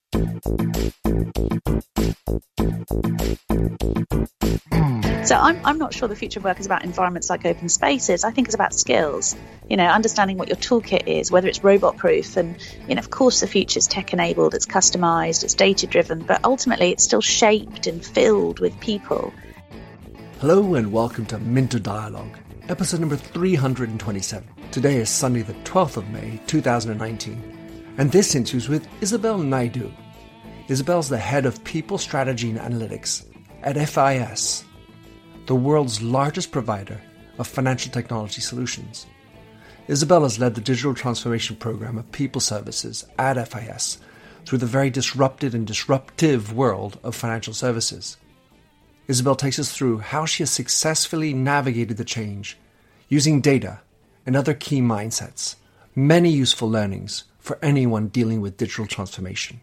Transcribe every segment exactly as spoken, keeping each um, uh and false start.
So I'm I'm not sure the future of work is about environments like open spaces. I think it's about skills, you know, understanding what your toolkit is, whether it's robot proof. And, you know, of course, the future is tech enabled, it's customized, it's data driven, but ultimately it's still shaped and filled with people. Hello and welcome to Minter Dialogue, episode number three hundred twenty-seven. Today is Sunday the twelfth of May, two thousand nineteen. And this interview is with Isabel Naidoo. Isabel's the head of People Strategy and Analytics at F I S, the world's largest provider of financial technology solutions. Isabel has led the digital transformation program of people services at F I S through the very disrupted and disruptive world of financial services. Isabel takes us through how she has successfully navigated the change using data and other key mindsets, many useful learnings for anyone dealing with digital transformation.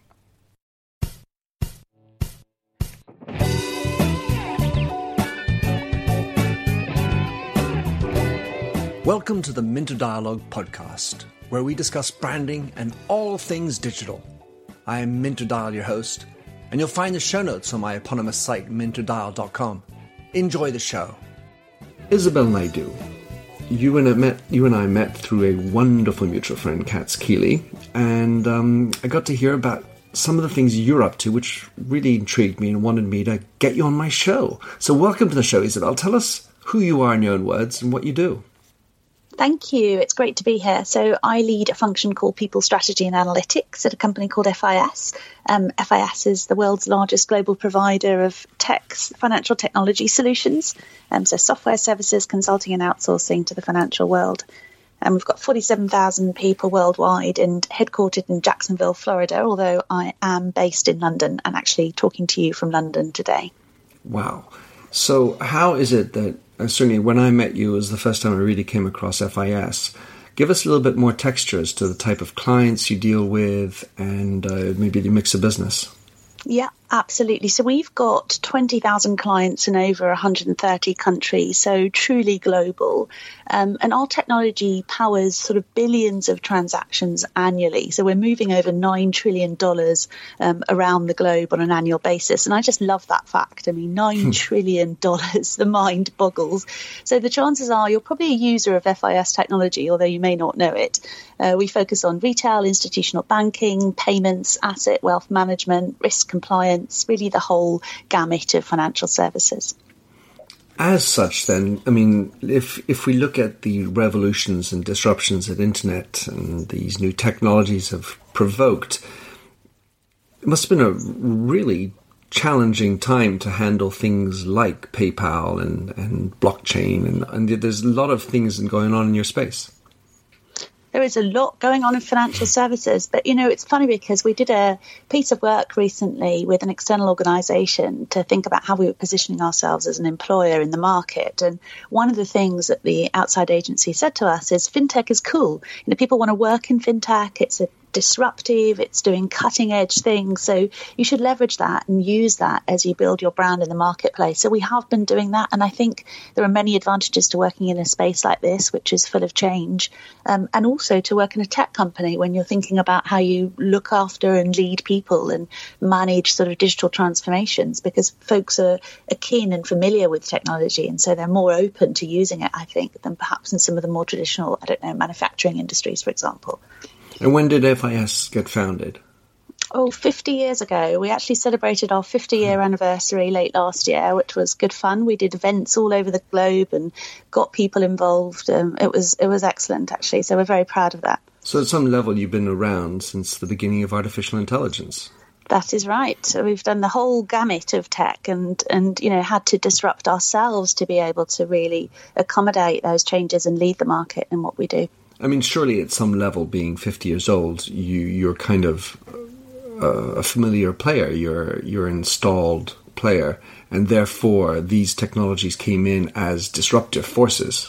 Welcome to the Minter Dialogue podcast, where we discuss branding and all things digital. I am Minter Dial, your host, and you'll find the show notes on my eponymous site, minter dial dot com. Enjoy the show. Isabel Naidoo, you and I met, you and I met through a wonderful mutual friend, Katz Keeley, and um, I got to hear about some of the things you're up to, which really intrigued me and wanted me to get you on my show. So welcome to the show, Isabel. Tell us who you are in your own words and what you do. Thank you. It's great to be here. So I lead a function called People Strategy and Analytics at a company called F I S. Um, F I S is the world's largest global provider of tech, financial technology solutions, um, so software services, consulting and outsourcing to the financial world. And we've got forty-seven thousand people worldwide and headquartered in Jacksonville, Florida, although I am based in London and actually talking to you from London today. Wow. So how is it that, uh, certainly when I met you, it was the first time I really came across F I S. Give us a little bit more texture as to the type of clients you deal with and uh, maybe the mix of business. Yeah, absolutely. So we've got twenty thousand clients in over one hundred thirty countries, so truly global. Um, and our technology powers sort of billions of transactions annually. So we're moving over nine trillion dollars um, around the globe on an annual basis. And I just love that fact. I mean, nine trillion dollars, the mind boggles. So the chances are you're probably a user of F I S technology, although you may not know it. Uh, we focus on retail, institutional banking, payments, asset wealth management, risk compliance, really the whole gamut of financial services. As such, then, I mean, if if we look at the revolutions and disruptions that internet and these new technologies have provoked, it must have been a really challenging time to handle things like PayPal and, and blockchain, and, and there's a lot of things going on in your space. There is a lot going on in financial services, but, you know, it's funny because we did a piece of work recently with an external organisation to think about how we were positioning ourselves as an employer in the market. And one of the things that the outside agency said to us is fintech is cool. You know, people want to work in fintech. It's a disruptive, it's doing cutting edge things. So you should leverage that and use that as you build your brand in the marketplace. So we have been doing that. And I think there are many advantages to working in a space like this, which is full of change. Um, and also to work in a tech company when you're thinking about how you look after and lead people and manage sort of digital transformations, because folks are, are keen and familiar with technology. And so they're more open to using it, I think, than perhaps in some of the more traditional, I don't know, manufacturing industries, for example. And when did F I S get founded? Oh, fifty years ago. We actually celebrated our fifty-year anniversary late last year, which was good fun. We did events all over the globe and got people involved. Um, it was it was excellent, actually. So we're very proud of that. So at some level, you've been around since the beginning of artificial intelligence. That is right. So we've done the whole gamut of tech and, and, you know, had to disrupt ourselves to be able to really accommodate those changes and lead the market in what we do. I mean, surely at some level, being fifty years old, you, you're kind of uh, a familiar player. You're you're an installed player, and therefore these technologies came in as disruptive forces.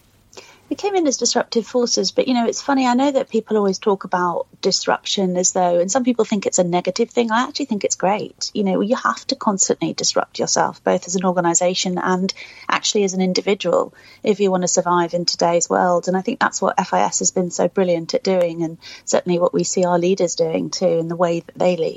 They came in as disruptive forces, but, you know, it's funny. I know that people always talk about disruption as though, and some people think it's a negative thing. I actually think it's great. You know, you have to constantly disrupt yourself, both as an organisation and actually as an individual, if you want to survive in today's world. And I think that's what F I S has been so brilliant at doing, and certainly what we see our leaders doing too in the way that they lead.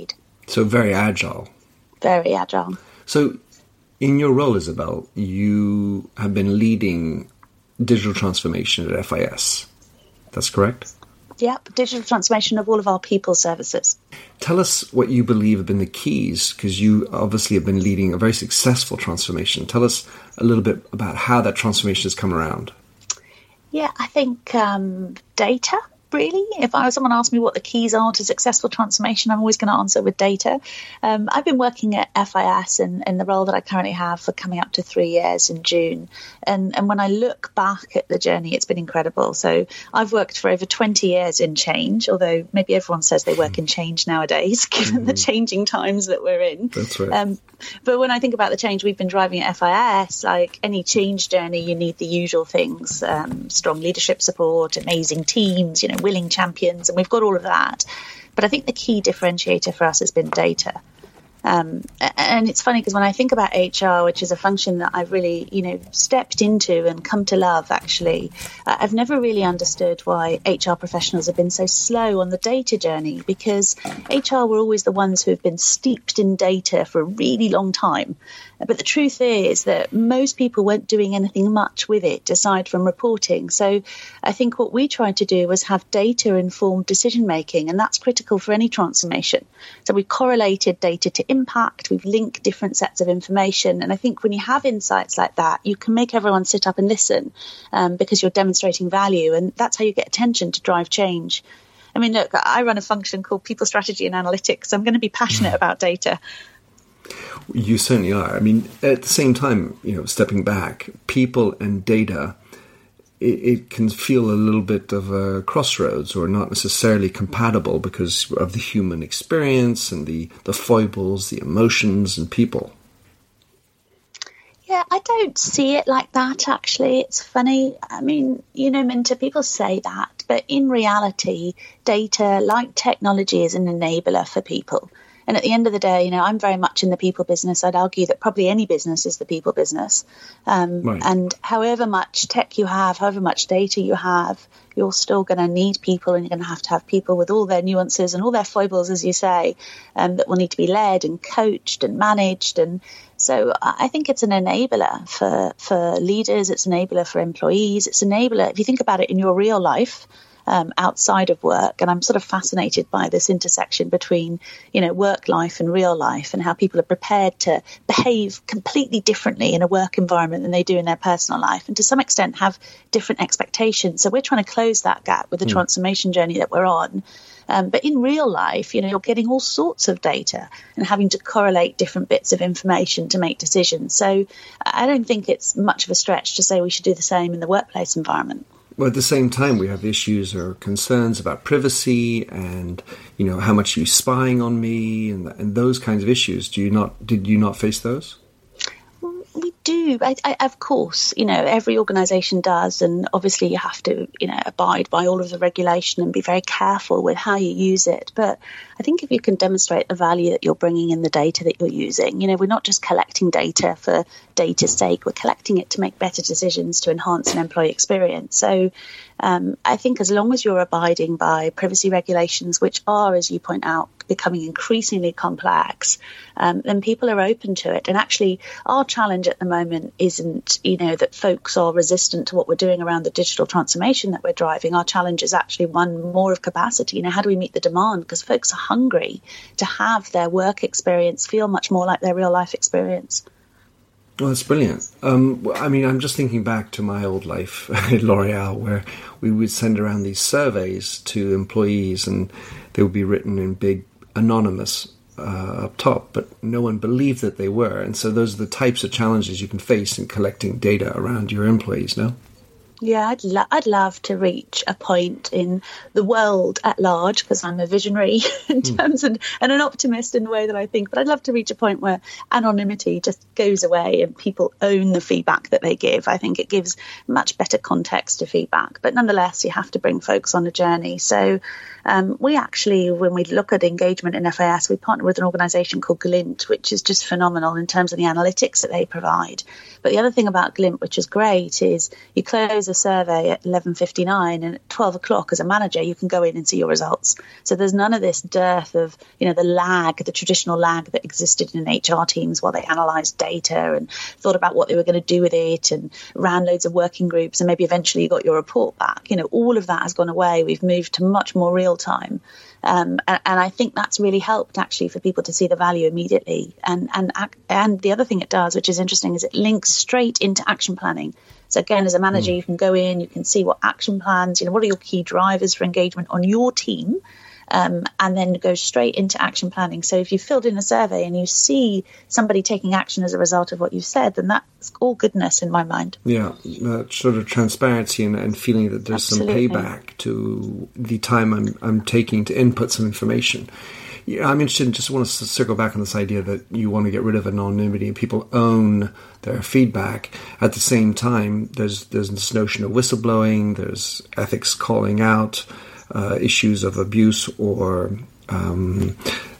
So very agile. Very agile. So in your role, Isabel, you have been leading digital transformation at F I S. That's correct? Yep, digital transformation of all of our people services. Tell us what you believe have been the keys, because you obviously have been leading a very successful transformation. Tell us a little bit about how that transformation has come around. Yeah, I think um, data. Really, if I was someone asked me what the keys are to successful transformation, I'm always going to answer with data. Um, I've been working at F I S in, in the role that I currently have for coming up to three years in June. And, and when I look back at the journey, it's been incredible. So I've worked for over twenty years in change, although maybe everyone says they work in change nowadays, given mm-hmm. the changing times that we're in. That's right. Um, but when I think about the change we've been driving at F I S, like any change journey, you need the usual things, um, strong leadership support, amazing teams, you know, willing champions, and we've got all of that. But I think the key differentiator for us has been data. Um, and it's funny because when I think about H R, which is a function that I've really, you know, stepped into and come to love, actually, uh, I've never really understood why H R professionals have been so slow on the data journey, because H R were always the ones who have been steeped in data for a really long time. But the truth is that most people weren't doing anything much with it aside from reporting. So I think what we tried to do was have data-informed decision-making, and that's critical for any transformation. So we've correlated data to impact, we've linked different sets of information. And I think when you have insights like that, you can make everyone sit up and listen um, because you're demonstrating value. And that's how you get attention to drive change. I mean, look, I run a function called People Strategy and Analytics. So I'm going to be passionate about data. You certainly are. I mean, at the same time, you know, stepping back, people and data, it, it can feel a little bit of a crossroads or not necessarily compatible because of the human experience and the, the foibles, the emotions and people. Yeah, I don't see it like that, actually. It's funny. I mean, you know, Minter, people say that, but in reality, data, like technology, is an enabler for people. And at the end of the day, you know, I'm very much in the people business. I'd argue that probably any business is the people business. Um, right. And however much tech you have, however much data you have, you're still going to need people, and you're going to have to have people with all their nuances and all their foibles, as you say, um, that will need to be led and coached and managed. And so I think it's an enabler for, for leaders. It's an enabler for employees. It's an enabler, if you think about it in your real life, Um, outside of work. And I'm sort of fascinated by this intersection between, you know, work life and real life, and how people are prepared to behave completely differently in a work environment than they do in their personal life, and to some extent have different expectations. So we're trying to close that gap with the mm. transformation journey that we're on. Um, but in real life, you know, you're getting all sorts of data and having to correlate different bits of information to make decisions. So I don't think it's much of a stretch to say we should do the same in the workplace environment. Well, at the same time, we have issues or concerns about privacy and, you know, how much are you spying on me and and those kinds of issues. Do you not? Did you not face those? We do. I, I, of course, you know, every organisation does. And obviously you have to, you know, abide by all of the regulation and be very careful with how you use it. But I think if you can demonstrate the value that you're bringing in the data that you're using, you know, we're not just collecting data for data's sake. We're collecting it to make better decisions to enhance an employee experience. So um, I think as long as you're abiding by privacy regulations, which are, as you point out, becoming increasingly complex, um, then people are open to it. And actually, our challenge at the moment isn't, you know, that folks are resistant to what we're doing around the digital transformation that we're driving. Our challenge is actually one more of capacity. You know, how do we meet the demand? Because folks are hungry to have their work experience feel much more like their real life experience. Well, that's brilliant. Um, I mean, I'm just thinking back to my old life at L'Oreal, where we would send around these surveys to employees, and they would be written in big anonymous uh, up top, but no one believed that they were. And so those are the types of challenges you can face in collecting data around your employees, no? Yeah, I'd, lo- I'd love to reach a point in the world at large, because I'm a visionary in terms mm. of, and an optimist in the way that I think, but I'd love to reach a point where anonymity just goes away and people own the feedback that they give. I think it gives much better context to feedback, but nonetheless, you have to bring folks on a journey. So um, we actually, when we look at engagement in F I S, we partner with an organisation called Glint, which is just phenomenal in terms of the analytics that they provide. But the other thing about Glint, which is great, is you close close a survey at eleven fifty-nine, and at twelve o'clock as a manager, you can go in and see your results. So there's none of this dearth of, you know, the lag, the traditional lag that existed in H R teams while they analysed data and thought about what they were going to do with it and ran loads of working groups and maybe eventually you got your report back. You know, all of that has gone away. We've moved to much more real time. Um, and, and I think that's really helped actually for people to see the value immediately. And, and, and the other thing it does, which is interesting, is it links straight into action planning. So again, as a manager, mm. you can go in, you can see what action plans, you know, what are your key drivers for engagement on your team, um, and then go straight into action planning. So if you filled in a survey and you see somebody taking action as a result of what you've said, then that's all goodness in my mind. Yeah, that sort of transparency and, and feeling that there's Absolutely. some payback to the time I'm, I'm taking to input some information. Yeah, I'm interested in, just want to circle back on this idea that you want to get rid of anonymity and people own their feedback. At the same time, there's there's this notion of whistleblowing, there's ethics calling out, uh, issues of abuse or, um,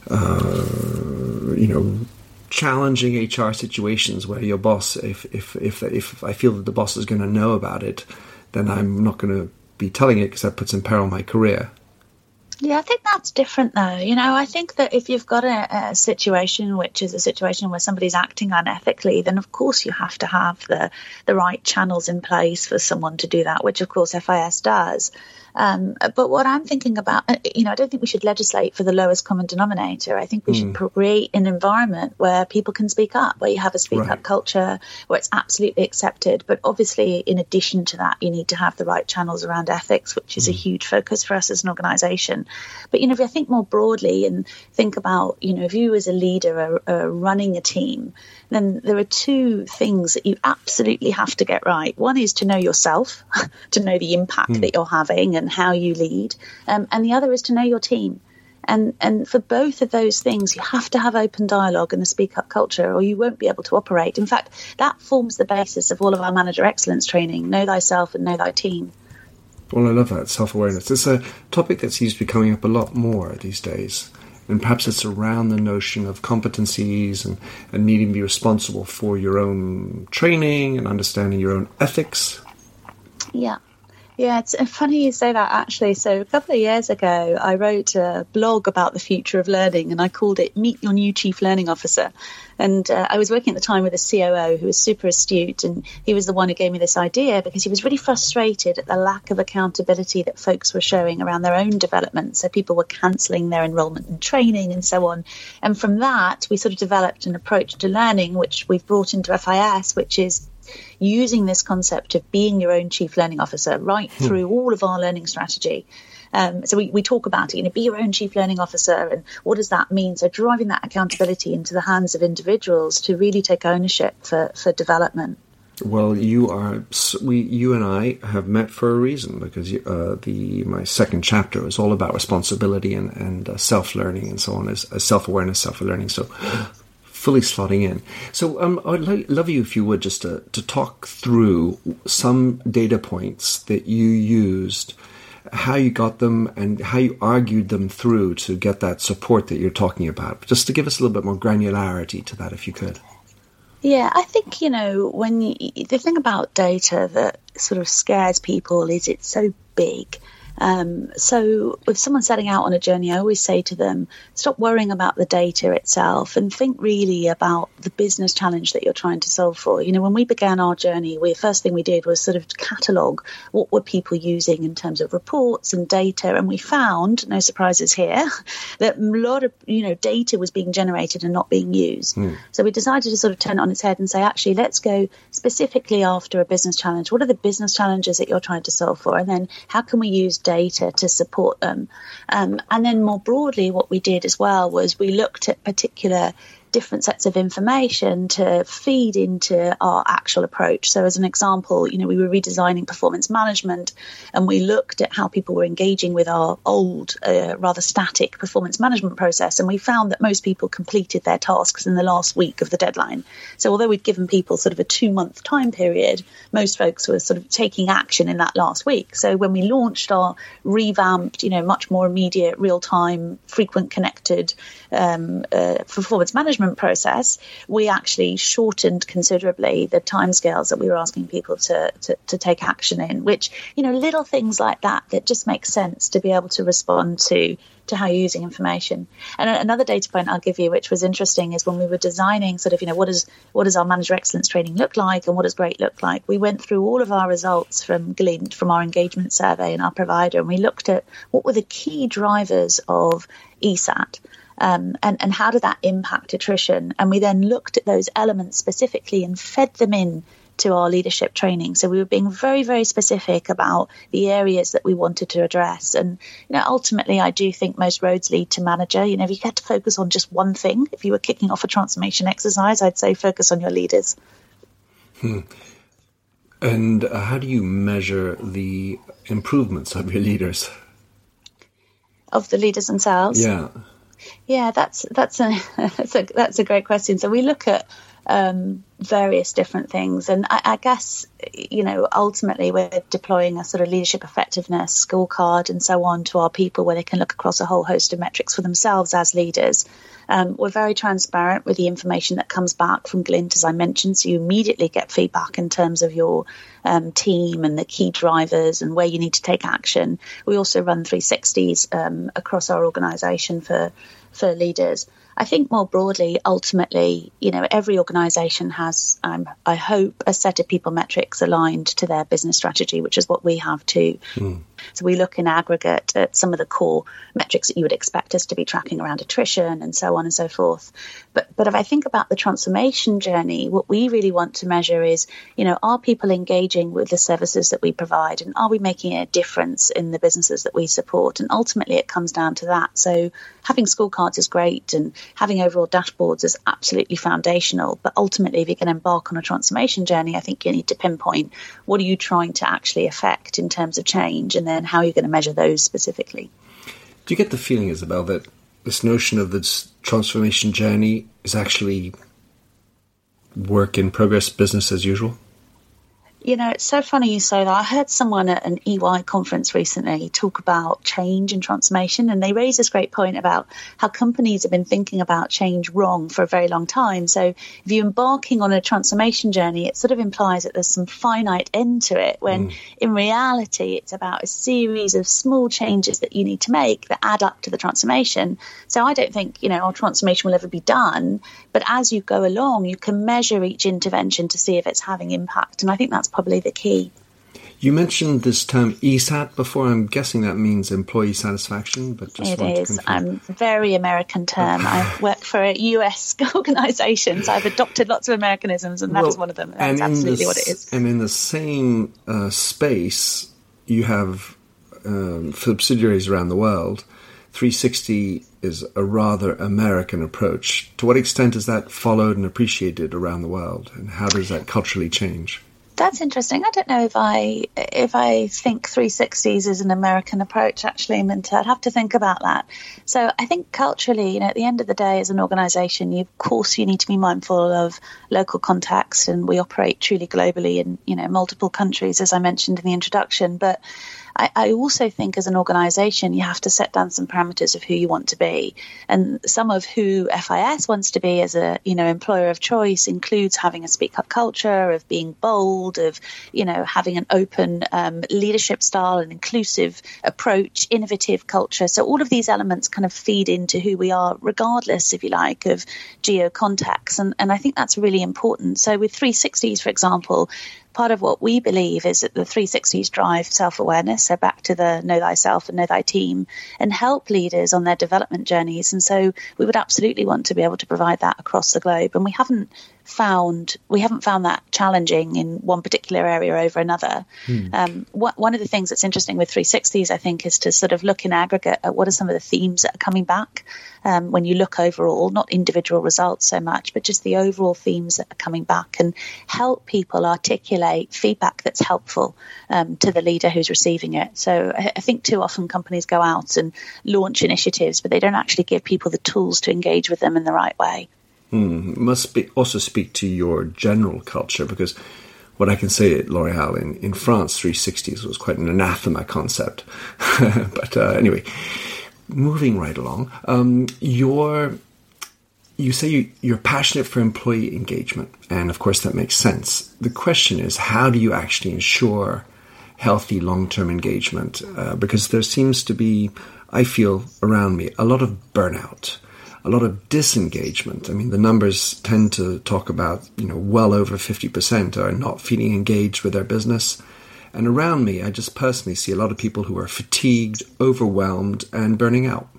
uh, you know, challenging H R situations where your boss, if, if, if, if I feel that the boss is going to know about it, then I'm not going to be telling it because that puts in peril my career. Yeah, I think that's different though. You know, I think that if you've got a, a situation which is a situation where somebody's acting unethically, then of course you have to have the, the right channels in place for someone to do that, which of course F I S does. Um, but what I'm thinking about, you know, I don't think we should legislate for the lowest common denominator. I think we mm. should create an environment where people can speak up, where you have a speak right. up culture, where it's absolutely accepted. But obviously, in addition to that, you need to have the right channels around ethics, which is mm. a huge focus for us as an organisation. But, you know, if I think more broadly and think about, you know, if you as a leader are, are running a team, then there are two things that you absolutely have to get right. One is to know yourself, to know the impact mm. that you're having and how you lead. Um, and the other is to know your team. And and for both of those things, you have to have open dialogue and a speak-up culture, or you won't be able to operate. In fact, that forms the basis of all of our manager excellence training, know thyself and know thy team. Well, I love that, self-awareness. It's a topic that seems to be coming up a lot more these days. And perhaps it's around the notion of competencies and, and needing to be responsible for your own training and understanding your own ethics. Yeah. Yeah, it's funny you say that, actually. So a couple of years ago, I wrote a blog about the future of learning, and I called it Meet Your New Chief Learning Officer. And uh, I was working at the time with a C O O who was super astute, and he was the one who gave me this idea because he was really frustrated at the lack of accountability that folks were showing around their own development. So people were cancelling their enrolment and training and so on. And from that, we sort of developed an approach to learning, which we've brought into F I S, which is using this concept of being your own chief learning officer right hmm. through all of our learning strategy. Um, so we, we talk about it, you know, be your own chief learning officer, and what does that mean? So driving that accountability into the hands of individuals to really take ownership for, for development. Well, you are we. You and I have met for a reason, because uh, the my second chapter is all about responsibility and and uh, self learning and so on, as, as self awareness, self learning. So. Fully slotting in. So um, I'd lo- love you, if you would, just to, to talk through some data points that you used, how you got them, and how you argued them through to get that support that you're talking about. Just to give us a little bit more granularity to that, if you could. Yeah, I think, you know, when you, the thing about data that sort of scares people is it's so big. Um, so if someone's setting out on a journey, I always say to them, stop worrying about the data itself and think really about the business challenge that you're trying to solve for. You know, when we began our journey, we, the first thing we did was sort of catalogue what were people using in terms of reports and data. And we found, no surprises here, that a lot of, you know, data was being generated and not being used. Mm. So we decided to sort of turn it on its head and say, actually, let's go specifically after a business challenge. What are the business challenges that you're trying to solve for? And then how can we use data to support them? Um, and then more broadly, what we did as well was we looked at particular different sets of information to feed into our actual approach. So as an example, you know, we were redesigning performance management, and we looked at how people were engaging with our old, uh, rather static performance management process. And we found that most people completed their tasks in the last week of the deadline. So although we'd given people sort of a two month time period, most folks were sort of taking action in that last week. So when we launched our revamped, you know, much more immediate, real time, frequent connected um, uh, performance management recruitment process, we actually shortened considerably the timescales that we were asking people to, to, to take action in, which, you know, little things like that that just make sense to be able to respond to to how you're using information. And another data point I'll give you, which was interesting, is when we were designing sort of, you know, what does what does our manager excellence training look like and what does great look like? We went through all of our results from Glint, from our engagement survey and our provider, and we looked at what were the key drivers of E SAT. Um, and, and how did that impact attrition? And we then looked at those elements specifically and fed them in to our leadership training. So we were being very, very specific about the areas that we wanted to address. And, you know, ultimately, I do think most roads lead to manager. You know, if you had to focus on just one thing, if you were kicking off a transformation exercise, I'd say focus on your leaders. Hmm. And uh, how do you measure the improvements of your leaders? Of the leaders themselves? Yeah. Yeah, that's that's a that's a that's a great question. So we look at um, various different things, and I, I guess, you know, ultimately we're deploying a sort of leadership effectiveness scorecard and so on to our people, where they can look across a whole host of metrics for themselves as leaders. Um, we're very transparent with the information that comes back from Glint, as I mentioned, so you immediately get feedback in terms of your um, team and the key drivers and where you need to take action. We also run three sixties um, across our organisation for for leaders. I think more broadly, ultimately, you know, every organisation has, um, I hope, a set of people metrics aligned to their business strategy, which is what we have too. Mm. So we look in aggregate at some of the core metrics that you would expect us to be tracking around attrition and so on and so forth. But but if I think about the transformation journey, what we really want to measure is, you know, are people engaging with the services that we provide, and are we making a difference in the businesses that we support? And ultimately, it comes down to that. So having scorecards is great, and having overall dashboards is absolutely foundational. But ultimately, if you're going to embark on a transformation journey, I think you need to pinpoint what are you trying to actually affect in terms of change, and then how are you going to measure those specifically. Do you get the feeling, Isabel, that this notion of this transformation journey is actually work in progress, business as usual? You know, it's so funny you say that. I heard someone at an E Y conference recently talk about change and transformation, and they raised this great point about how companies have been thinking about change wrong for a very long time. So if you're embarking on a transformation journey, it sort of implies that there's some finite end to it, when mm. in reality, it's about a series of small changes that you need to make that add up to the transformation. So I don't think, you know, our transformation will ever be done, but as you go along, you can measure each intervention to see if it's having impact. And I think that's probably the key. You mentioned this term E SAT before. I'm guessing that means employee satisfaction, but just it want is. to a um, very American term. I work for a U S organisation, so I've adopted lots of Americanisms, and that well, is one of them. That's absolutely the, what it is. And in the same uh, space, you have um, subsidiaries around the world. three sixty is a rather American approach. To what extent is that followed and appreciated around the world, and how does that culturally change? That's interesting. I don't know if I if I think three sixties is an American approach, actually, Minta. I'd have to think about that. So I think culturally, you know, at the end of the day, as an organisation, you, of course, you need to be mindful of local context, and we operate truly globally in, you know, multiple countries, as I mentioned in the introduction. But I, I also think as an organisation, you have to set down some parameters of who you want to be. And some of who F I S wants to be as a, you know, employer of choice includes having a speak up culture, of being bold, of, you know, having an open um, leadership style, an inclusive approach, innovative culture. So all of these elements kind of feed into who we are, regardless, if you like, of geo context. And, and I think that's really important. So with three sixties, for example, part of what we believe is that the three sixties drive self-awareness, so back to the know thyself and know thy team, and help leaders on their development journeys. And so we would absolutely want to be able to provide that across the globe. And we haven't found we haven't found that challenging in one particular area over another. Hmm. Um, what, one of the things that's interesting with three sixties, I think, is to sort of look in aggregate at what are some of the themes that are coming back um, when you look overall, not individual results so much, but just the overall themes that are coming back, and help people articulate feedback that's helpful um, to the leader who's receiving it. So I, I think too often companies go out and launch initiatives, but they don't actually give people the tools to engage with them in the right way. Hmm. Must be also speak to your general culture, because what I can say at L'Oréal, in, in France, three sixties was quite an anathema concept. But uh, anyway, moving right along, um, your you say you, you're passionate for employee engagement, and of course that makes sense. The question is, how do you actually ensure healthy long-term engagement? Uh, because there seems to be, I feel around me, a lot of burnout, a lot of disengagement. I mean, the numbers tend to talk about, you know, well over fifty percent are not feeling engaged with their business. And around me, I just personally see a lot of people who are fatigued, overwhelmed, and burning out.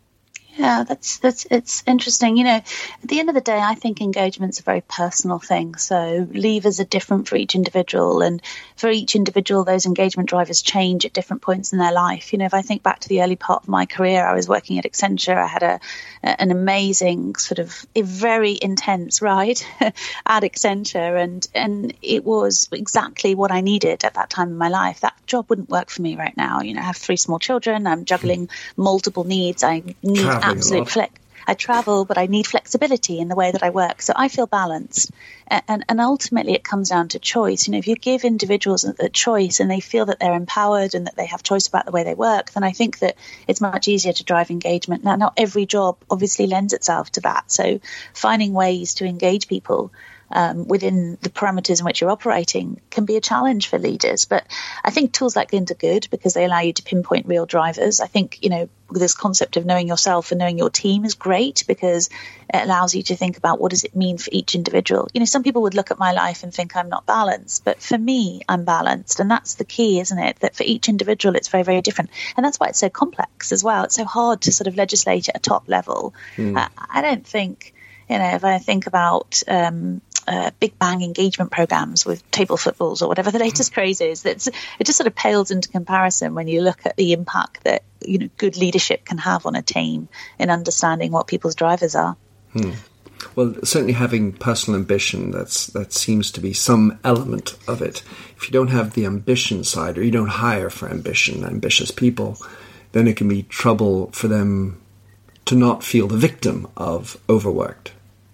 Yeah, that's that's it's interesting. You know, at the end of the day, I think engagement's a very personal thing. So levers are different for each individual, and for each individual, those engagement drivers change at different points in their life. You know, if I think back to the early part of my career, I was working at Accenture. I had a an amazing sort of a very intense ride at Accenture, and and it was exactly what I needed at that time in my life. That job wouldn't work for me right now. You know, I have three small children. I'm juggling multiple needs. I need Traveling absolute flex. I travel, but I need flexibility in the way that I work. So I feel balanced. And, and ultimately, it comes down to choice. You know, if you give individuals a choice and they feel that they're empowered and that they have choice about the way they work, then I think that it's much easier to drive engagement. Now, not every job obviously lends itself to that. So finding ways to engage people Um, within the parameters in which you're operating can be a challenge for leaders. But I think tools like Glint are good because they allow you to pinpoint real drivers. I think, you know, this concept of knowing yourself and knowing your team is great because it allows you to think about what does it mean for each individual. You know, some people would look at my life and think I'm not balanced, but for me, I'm balanced. And that's the key, isn't it? That for each individual, it's very, very different. And that's why it's so complex as well. It's so hard to sort of legislate at a top level. Mm. I, I don't think, you know, if I think about um, Uh, Big Bang engagement programs with table footballs or whatever the latest craze is. That's it just sort of pales into comparison when you look at the impact that, you know, good leadership can have on a team in understanding what people's drivers are. Hmm. Well, certainly having personal ambition, that's that seems to be some element of it. If you don't have the ambition side, or you don't hire for ambition, ambitious people, then it can be trouble for them to not feel the victim of overworked.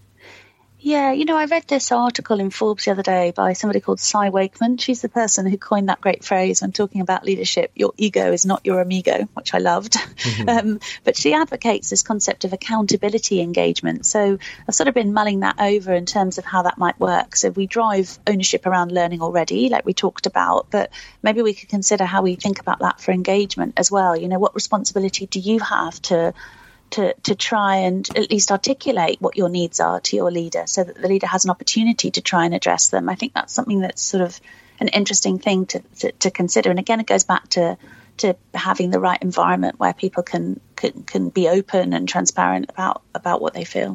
Yeah, you know, I read this article in Forbes the other day by somebody called Cy Wakeman. She's the person who coined that great phrase when talking about leadership, your ego is not your amigo, which I loved. Mm-hmm. Um, but she advocates this concept of accountability engagement. So I've sort of been mulling that over in terms of how that might work. So we drive ownership around learning already, like we talked about, but maybe we could consider how we think about that for engagement as well. You know, what responsibility do you have to to to try and at least articulate what your needs are to your leader so that the leader has an opportunity to try and address them? I think that's something that's sort of an interesting thing to, to, to consider. And again, it goes back to to having the right environment where people can, can, can be open and transparent about, about what they feel.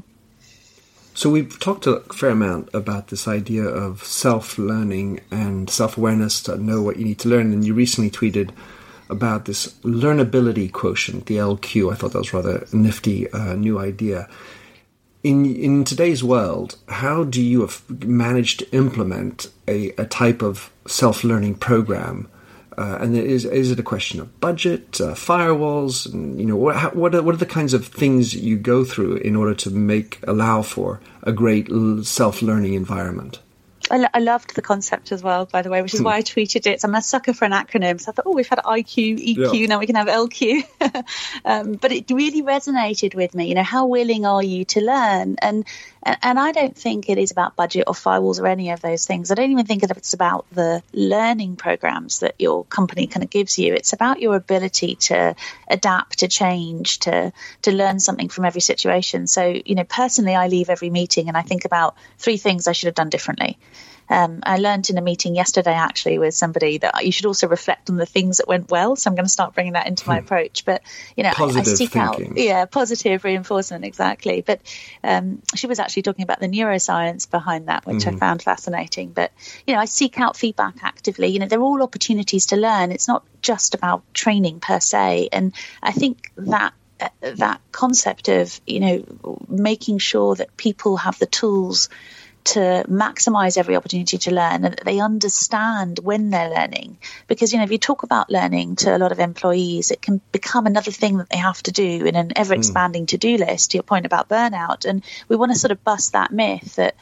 So we've talked a fair amount about this idea of self-learning and self-awareness to know what you need to learn. And you recently tweeted about this learnability quotient, the L Q. I thought that was rather a nifty uh, new idea. In in today's world, how do you have managed to implement a, a type of self-learning program? Uh, and is is it a question of budget, uh, firewalls, and, you know, what how, what are, what are the kinds of things you go through in order to make allow for a great self-learning environment? I, lo- I loved the concept as well, by the way, which is why I tweeted it. So I'm a sucker for an acronym. So I thought, oh, we've had I Q, E Q, yeah. Now we can have L Q. um, but it really resonated with me. You know, how willing are you to learn? And, and and I don't think it is about budget or firewalls or any of those things. I don't even think it's about the learning programs that your company kind of gives you. It's about your ability to adapt, to change, to to learn something from every situation. So, you know, personally, I leave every meeting and I think about three things I should have done differently. Um, I learned in a meeting yesterday, actually, with somebody that you should also reflect on the things that went well. So I'm going to start bringing that into my approach. But, you know, I, I seek thinking. out, yeah, positive reinforcement, exactly. But um, she was actually talking about the neuroscience behind that, which mm-hmm. I found fascinating. But, you know, I seek out feedback actively. You know, they're all opportunities to learn. It's not just about training per se. And I think that uh, that concept of, you know, making sure that people have the tools to maximize every opportunity to learn and that they understand when they're learning. Because, you know, if you talk about learning to a lot of employees, it can become another thing that they have to do in an ever expanding mm. to-do list, to your point about burnout. And we want to sort of bust that myth that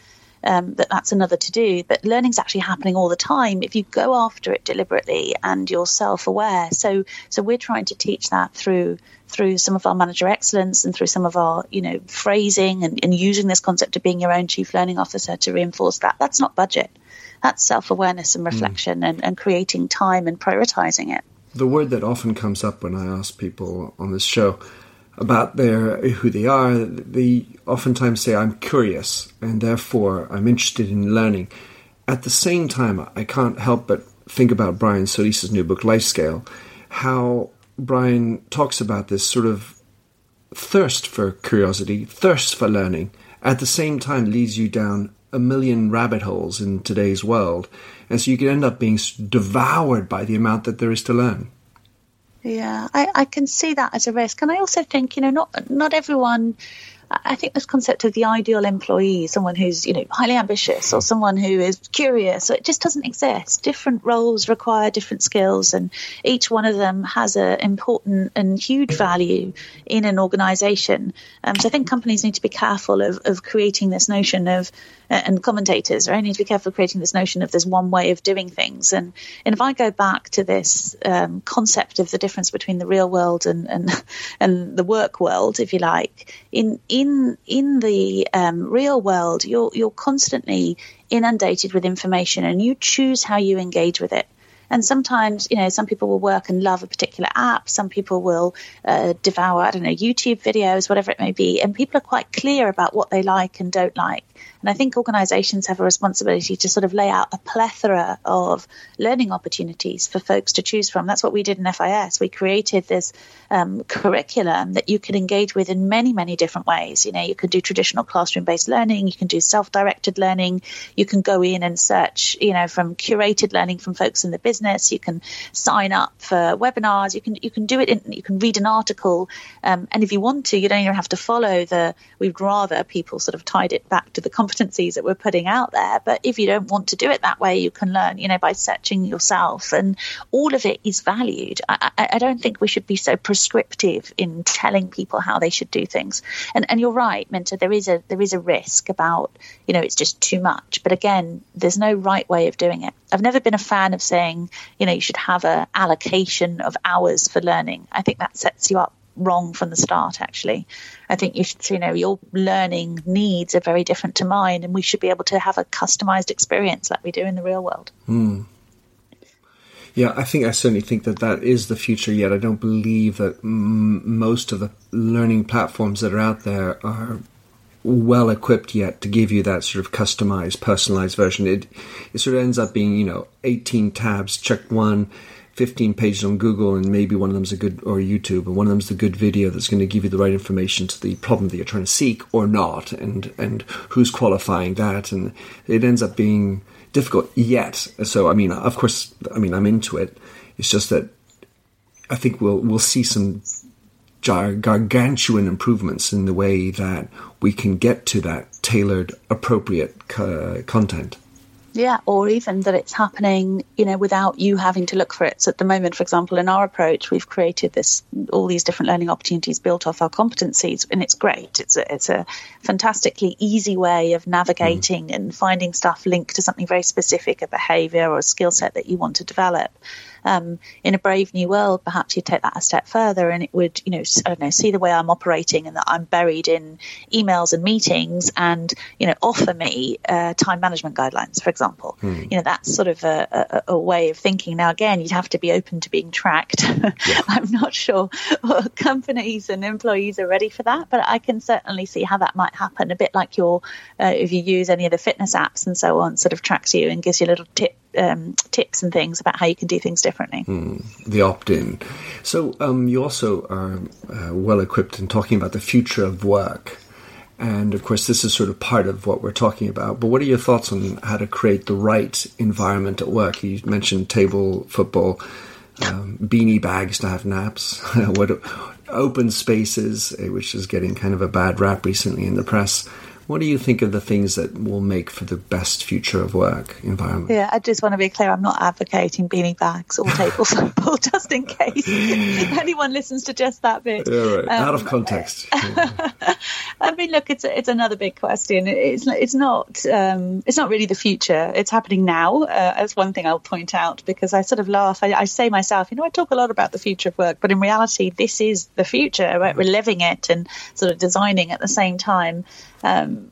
um, that that's another to do. But learning's actually happening all the time if you go after it deliberately and you're self-aware. So, so we're trying to teach that through through some of our manager excellence and through some of our, you know, phrasing and, and using this concept of being your own chief learning officer to reinforce that. That's not budget. That's self-awareness and reflection mm. and, and creating time and prioritizing it. The word that often comes up when I ask people on this show about their who they are, they oftentimes say, I'm curious, and therefore I'm interested in learning. At the same time, I can't help but think about Brian Solis's new book, Life Scale, how Brian talks about this sort of thirst for curiosity, thirst for learning, at the same time leads you down a million rabbit holes in today's world. And so you can end up being devoured by the amount that there is to learn. Yeah, I, I can see that as a risk. And I also think, you know, not not everyone... I think this concept of the ideal employee, someone who's, you know, highly ambitious or someone who is curious, it just doesn't exist. Different roles require different skills, and each one of them has an important and huge value in an organization. Um, so I think companies need to be careful of, of creating this notion of, uh, and commentators, right, need to be careful of creating this notion of there's one way of doing things. And, and if I go back to this um, concept of the difference between the real world and, and, and the work world, if you like, in In in the um, real world, you're you're constantly inundated with information, and you choose how you engage with it. And sometimes, you know, some people will work and love a particular app. Some people will uh, devour, I don't know, YouTube videos, whatever it may be. And people are quite clear about what they like and don't like. And I think organizations have a responsibility to sort of lay out a plethora of learning opportunities for folks to choose from. That's what we did in F I S. We created this um, curriculum that you can engage with in many, many different ways. You know, you can do traditional classroom-based learning. You can do self-directed learning. You can go in and search, you know, from curated learning from folks in the business. You can sign up for webinars. You can you can do it. In, you can read an article. Um, and if you want to, you don't even have to follow the, we'd rather people sort of tied it back to the competencies that we're putting out there. But if you don't want to do it that way, you can learn, you know, by searching yourself, and all of it is valued. I, I, I don't think we should be so prescriptive in telling people how they should do things. And and you're right, Minter, there is a there is a risk about, you know, it's just too much. But again, there's no right way of doing it. I've never been a fan of saying, you know, you should have a allocation of hours for learning. I think that sets you up wrong from the start, actually. I think you should, you know, your learning needs are very different to mine, and we should be able to have a customized experience like we do in the real world. Mm. Yeah, I think I certainly think that that is the future, yet I don't believe that m- most of the learning platforms that are out there are well equipped yet to give you that sort of customized, personalized version. It, it sort of ends up being, you know, eighteen tabs, check one, fifteen pages on Google, and maybe one of them's a good, or YouTube, and one of them's the good video that's going to give you the right information to the problem that you're trying to seek or not, and, and who's qualifying that. And it ends up being difficult yet. So, I mean, of course, I mean, I'm into it. It's just that I think we'll, we'll see some gar- gargantuan improvements in the way that we can get to that tailored, appropriate co- content. Yeah, or even that it's happening, you know, without you having to look for it. So at the moment, for example, in our approach, we've created this, all these different learning opportunities built off our competencies, and it's great. It's a, it's a fantastically easy way of navigating mm. and finding stuff linked to something very specific, a behavior or a skill set that you want to develop. Um, in a brave new world, perhaps you take that a step further, and it would, you know, I don't know, see the way I'm operating and that I'm buried in emails and meetings, and, you know, offer me uh, time management guidelines, for example. Hmm. You know, that's sort of a, a, a way of thinking. Now, again, you'd have to be open to being tracked. Yeah. I'm not sure companies and employees are ready for that, but I can certainly see how that might happen. A bit like your, uh, if you use any of the fitness apps and so on, sort of tracks you and gives you a little tip. Um, tips and things about how you can do things differently. Mm, the opt-in. So um, you also are uh, well equipped in talking about the future of work. And of course, this is sort of part of what we're talking about. But what are your thoughts on how to create the right environment at work? You mentioned table football, um, beanie bags to have naps, what open spaces, which is getting kind of a bad rap recently in the press. What do you think are the things that will make for the best future of work environment? Yeah, I just want to be clear. I'm not advocating beanie bags or table sample, just in case anyone listens to just that bit. Yeah, right. Um, Out of context. I mean, look, it's it's another big question. It's it's not um, it's not really the future. It's happening now. Uh, that's one thing I'll point out, because I sort of laugh. I, I say myself, you know, I talk a lot about the future of work, but in reality, this is the future. Right? We're living it and sort of designing at the same time. Um,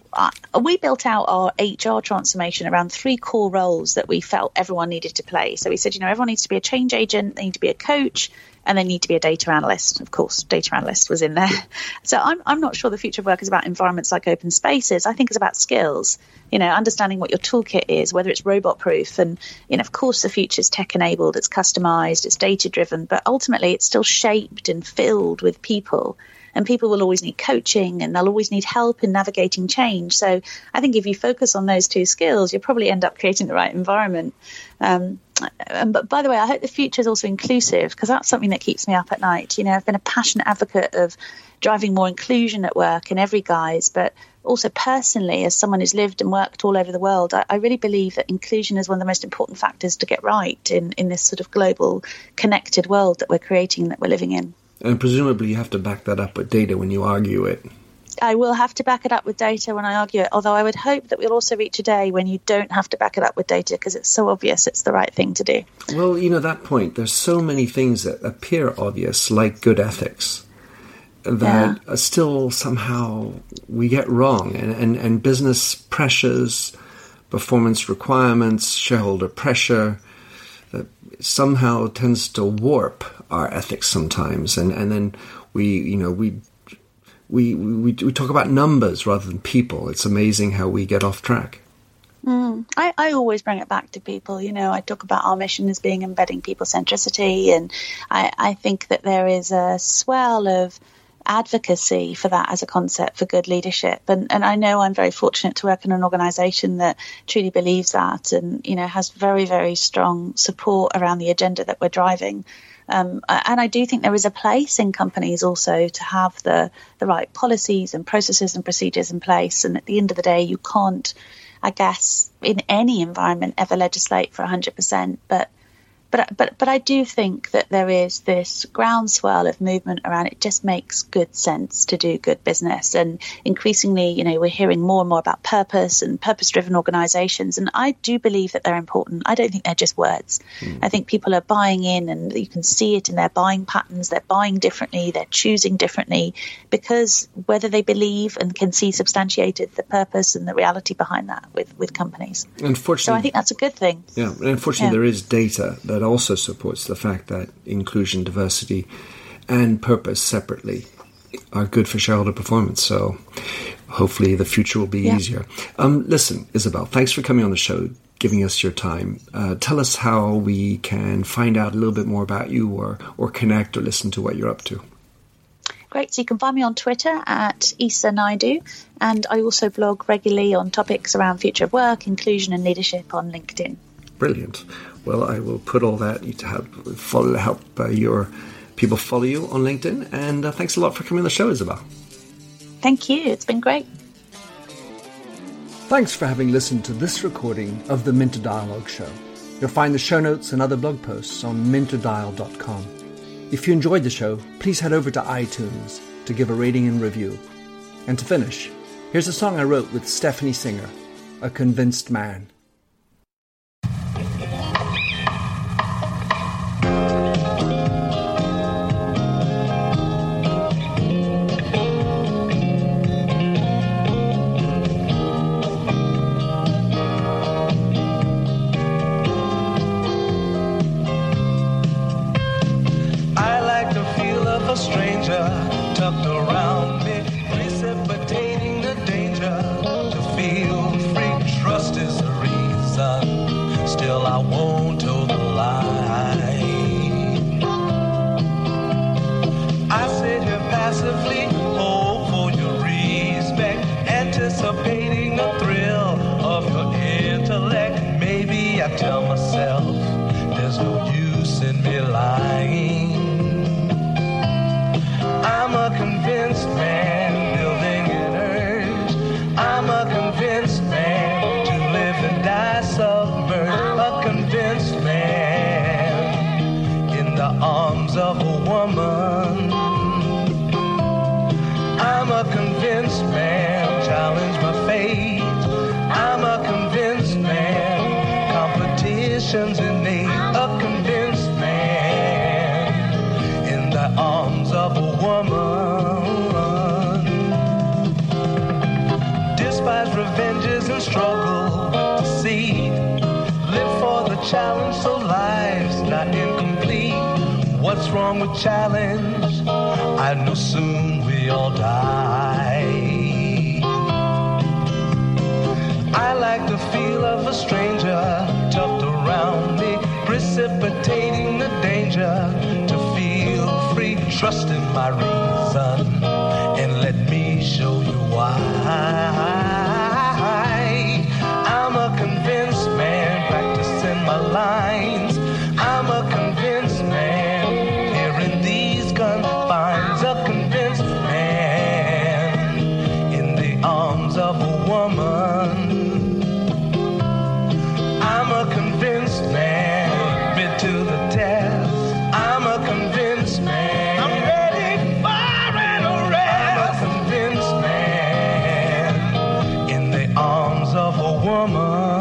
we built out our H R transformation around three core roles that we felt everyone needed to play. So we said, you know, everyone needs to be a change agent, they need to be a coach, and they need to be a data analyst. Of course, data analyst was in there. So I'm I'm not sure the future of work is about environments like open spaces. I think it's about skills, you know, understanding what your toolkit is, whether it's robot proof. And, you know, of course, the future is tech enabled, it's customized, it's data driven, but ultimately it's still shaped and filled with people. And people will always need coaching, and they'll always need help in navigating change. So I think if you focus on those two skills, you'll probably end up creating the right environment. Um, and, but by the way, I hope the future is also inclusive, because that's something that keeps me up at night. You know, I've been a passionate advocate of driving more inclusion at work in every guise, but also personally, as someone who's lived and worked all over the world, I, I really believe that inclusion is one of the most important factors to get right in, in this sort of global connected world that we're creating, that we're living in. And presumably you have to back that up with data when you argue it. I will have to back it up with data when I argue it, although I would hope that we'll also reach a day when you don't have to back it up with data, because it's so obvious it's the right thing to do. Well, you know, that point, there's so many things that appear obvious, like good ethics, that yeah. still somehow we get wrong. And, and, and business pressures, performance requirements, shareholder pressure, that somehow tends to warp our ethics sometimes, and, and then we, you know, we, we we we talk about numbers rather than people. It's amazing how we get off track. Mm. I, I always bring it back to people. You know, I talk about our mission as being embedding people centricity, and I, I think that there is a swell of advocacy for that as a concept for good leadership. And and I know I'm very fortunate to work in an organisation that truly believes that, and, you know, has very, very strong support around the agenda that we're driving. Um, and I do think there is a place in companies also to have the, the right policies and processes and procedures in place. And at the end of the day, you can't, I guess, in any environment ever legislate for one hundred percent. But But, but but I do think that there is this groundswell of movement around it. Just makes good sense to do good business. And increasingly, you know, we're hearing more and more about purpose and purpose-driven organizations. And I do believe that they're important. I don't think they're just words. Mm. I think people are buying in, and you can see it in their buying patterns. They're buying differently. They're choosing differently, because whether they believe and can see substantiated the purpose and the reality behind that with, with companies. Unfortunately, so I think that's a good thing. Yeah, unfortunately, yeah. there is data that also supports the fact that inclusion, diversity, and purpose separately are good for shareholder performance. So hopefully the future will be yeah. easier. Um, listen, Isabel, thanks for coming on the show, giving us your time. Uh, tell us how we can find out a little bit more about you, or, or connect or listen to what you're up to. Great. So you can find me on Twitter at Isa Naidu, and I also blog regularly on topics around future of work, inclusion and leadership on LinkedIn. Brilliant. Well, I will put all that to help follow, help uh, your people follow you on LinkedIn. And uh, thanks a lot for coming on the show, Isabel. Thank you. It's been great. Thanks for having listened to this recording of the Minter Dialogue Show. You'll find the show notes and other blog posts on minter dial dot com. If you enjoyed the show, please head over to iTunes to give a rating and review. And to finish, here's a song I wrote with Stephanie Singer, A Convinced Man. woman. I'm a convinced man, challenge my fate. I'm a convinced man, competition's innate. A convinced man in the arms of a woman. Despise revenges and struggle to see. Live for the challenge so life's not incomplete. What's wrong with challenge? I know soon we all die. I like the feel of a stranger tucked around me, precipitating the danger to feel free. Trust in my reason and let me show you why. I'm a convinced man, practicing my lines. I'm a convinced man, here in these confines. A convinced man in the arms of a woman. I'm a convinced man, bid to the test. I'm a convinced man, I'm ready for an arrest. I'm a convinced man in the arms of a woman.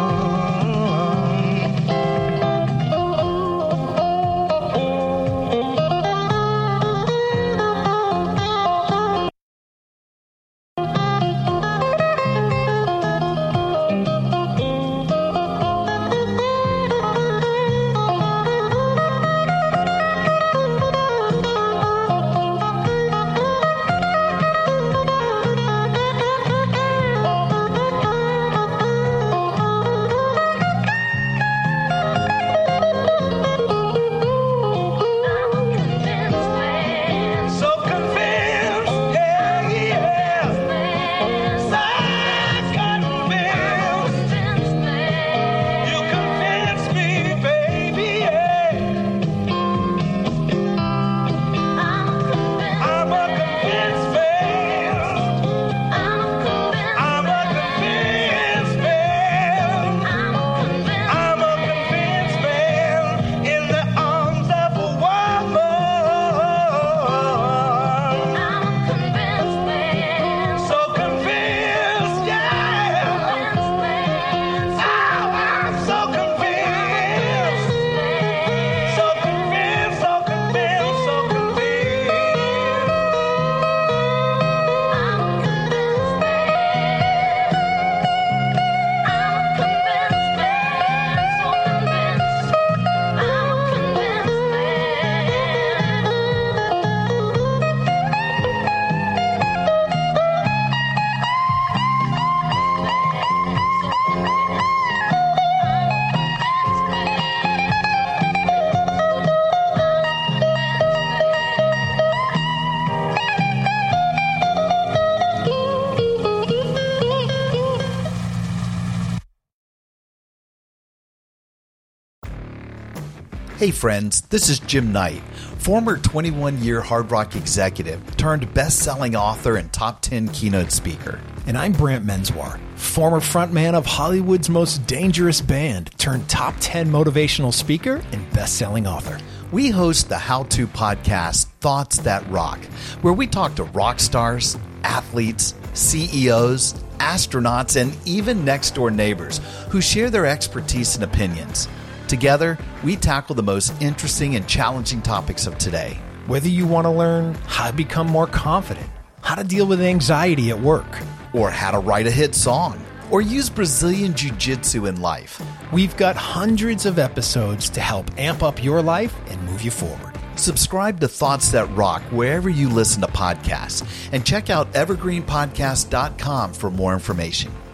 Hey friends, this is Jim Knight, former twenty-one-year Hard Rock executive turned best-selling author and top ten keynote speaker. And I'm Brant Menswar, former frontman of Hollywood's Most Dangerous Band turned top ten motivational speaker and best-selling author. We host the how-to podcast Thoughts That Rock, where we talk to rock stars, athletes, C E Os, astronauts, and even next-door neighbors who share their expertise and opinions. Together, we tackle the most interesting and challenging topics of today. Whether you want to learn how to become more confident, how to deal with anxiety at work, or how to write a hit song, or use Brazilian Jiu-Jitsu in life, we've got hundreds of episodes to help amp up your life and move you forward. Subscribe to Thoughts That Rock wherever you listen to podcasts, and check out evergreen podcast dot com for more information.